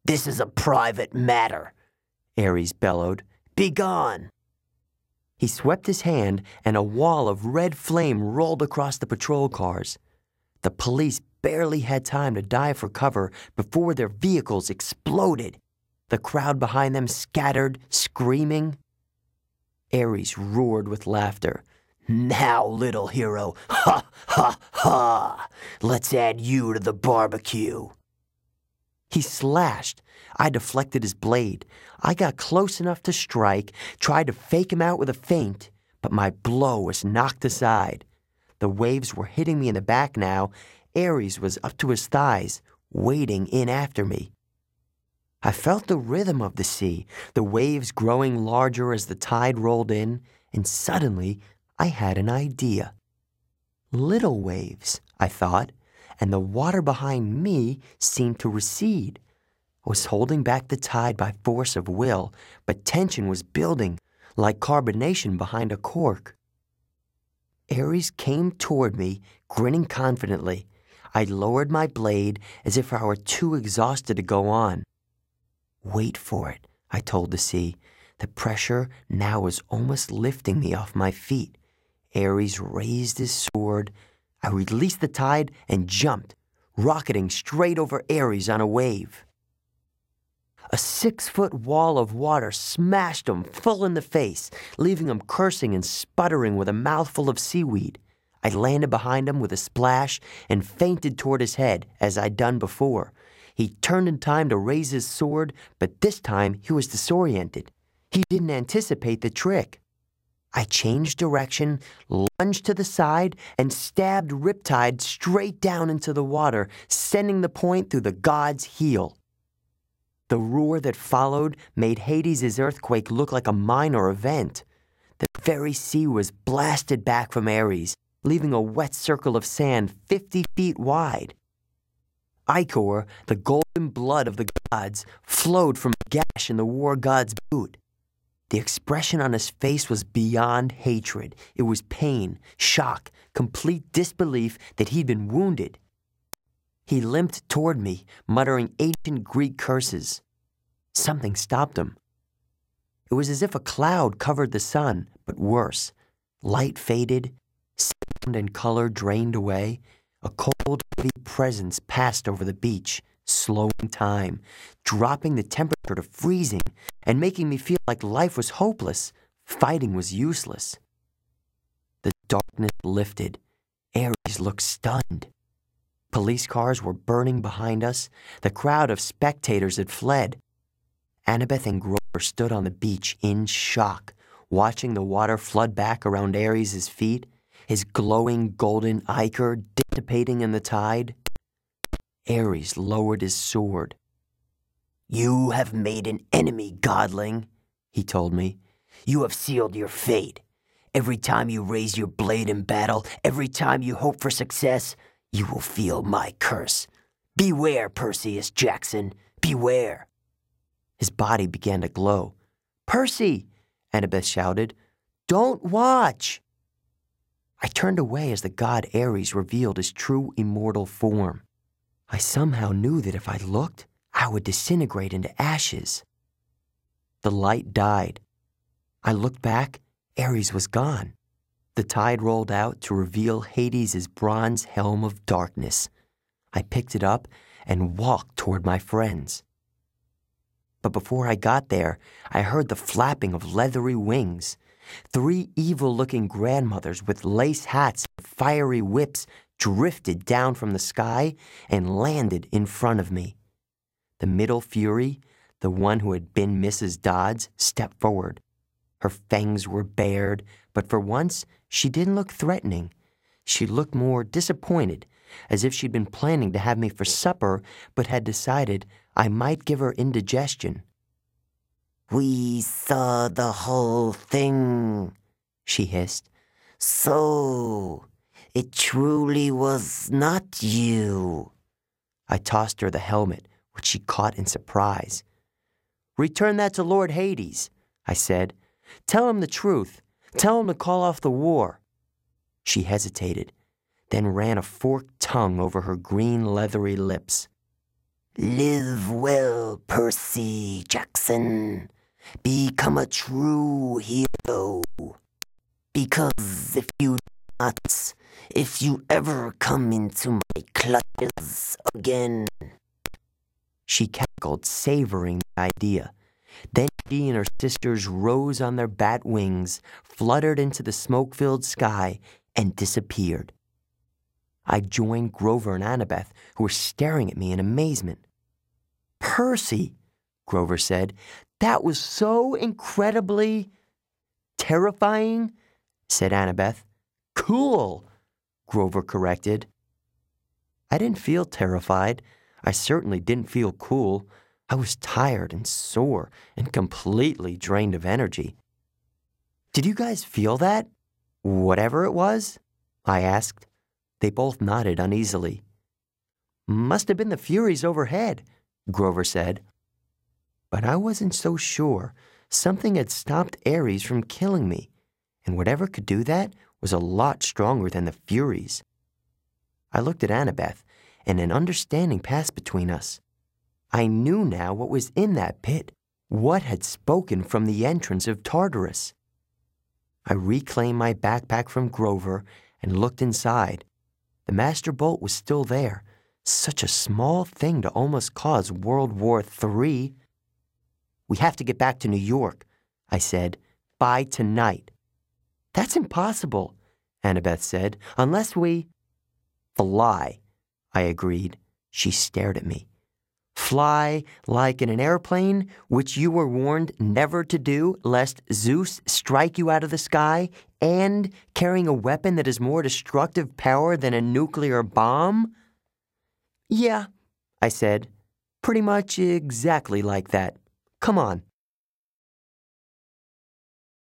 "This is a private matter," Ares bellowed. "Begone!" He swept his hand, and a wall of red flame rolled across the patrol cars. The police barely had time to dive for cover before their vehicles exploded. The crowd behind them scattered, screaming. Ares roared with laughter. "Now, little hero, ha, ha, ha! Let's add you to the barbecue." He slashed. I deflected his blade. I got close enough to strike, tried to fake him out with a feint, but my blow was knocked aside. The waves were hitting me in the back now. Ares was up to his thighs, wading in after me. I felt the rhythm of the sea, the waves growing larger as the tide rolled in, and suddenly I had an idea. Little waves, I thought, and the water behind me seemed to recede. I was holding back the tide by force of will, but tension was building, like carbonation behind a cork. Ares came toward me, grinning confidently. I lowered my blade as if I were too exhausted to go on. "Wait for it," I told the sea. The pressure now was almost lifting me off my feet. Ares raised his sword. I released the tide and jumped, rocketing straight over Ares on a wave. A 6-foot wall of water smashed him full in the face, leaving him cursing and sputtering with a mouthful of seaweed. I landed behind him with a splash and feinted toward his head, as I'd done before. He turned in time to raise his sword, but this time he was disoriented. He didn't anticipate the trick. I changed direction, lunged to the side, and stabbed Riptide straight down into the water, sending the point through the god's heel. The roar that followed made Hades' earthquake look like a minor event. The very sea was blasted back from Ares, leaving a wet circle of sand 50 feet wide. Ichor, the golden blood of the gods, flowed from a gash in the war god's boot. The expression on his face was beyond hatred. It was pain, shock, complete disbelief that he'd been wounded. He limped toward me, muttering ancient Greek curses. Something stopped him. It was as if a cloud covered the sun, but worse. Light faded, sound and color drained away. A cold, heavy presence passed over the beach, slowing time, dropping the temperature to freezing, and making me feel like life was hopeless, fighting was useless. The darkness lifted. Ares looked stunned. Police cars were burning behind us. The crowd of spectators had fled. Annabeth and Grover stood on the beach in shock, watching the water flood back around Ares' feet, his glowing golden ichor dissipating in the tide. Ares lowered his sword. "You have made an enemy, godling," he told me. "You have sealed your fate. Every time you raise your blade in battle, every time you hope for success, you will feel my curse. Beware, Perseus Jackson, beware." His body began to glow. "Percy!" Annabeth shouted. "Don't watch!" I turned away as the god Ares revealed his true immortal form. I somehow knew that if I looked, I would disintegrate into ashes. The light died. I looked back. Ares was gone. The tide rolled out to reveal Hades' bronze helm of darkness. I picked it up and walked toward my friends. But before I got there, I heard the flapping of leathery wings. 3 evil-looking grandmothers with lace hats and fiery whips drifted down from the sky and landed in front of me. The middle Fury, the one who had been Mrs. Dodds, stepped forward. Her fangs were bared, but for once, she didn't look threatening. She looked more disappointed, as if she'd been planning to have me for supper, but had decided I might give her indigestion. "We saw the whole thing," she hissed. "So, it truly was not you." I tossed her the helmet, which she caught in surprise. "Return that to Lord Hades," I said. "Tell him the truth. Tell him to call off the war." She hesitated, then ran a forked tongue over her green leathery lips. Live well, Percy Jackson. Become a true hero. Because if you not, if you ever come into my clutches again. She cackled, savoring the idea. Then she and her sisters rose on their bat wings, fluttered into the smoke-filled sky, and disappeared. I joined Grover and Annabeth, who were staring at me in amazement. Percy, Grover said, that was so incredibly terrifying, said Annabeth. Cool, Grover corrected. I didn't feel terrified. I certainly didn't feel cool. I was tired and sore and completely drained of energy. Did you guys feel that? Whatever it was? I asked. They both nodded uneasily. Must have been the Furies overhead, Grover said. But I wasn't so sure. Something had stopped Ares from killing me, and whatever could do that was a lot stronger than the Furies. I looked at Annabeth, and an understanding passed between us. I knew now what was in that pit, what had spoken from the entrance of Tartarus. I reclaimed my backpack from Grover and looked inside. The Master Bolt was still there, such a small thing to almost cause World War III. We have to get back to New York, I said, by tonight. That's impossible, Annabeth said, unless we... Fly, I agreed. She stared at me. Fly like in an airplane, which you were warned never to do lest Zeus strike you out of the sky, and carrying a weapon that has more destructive power than a nuclear bomb? Yeah, I said. Pretty much exactly like that. Come on.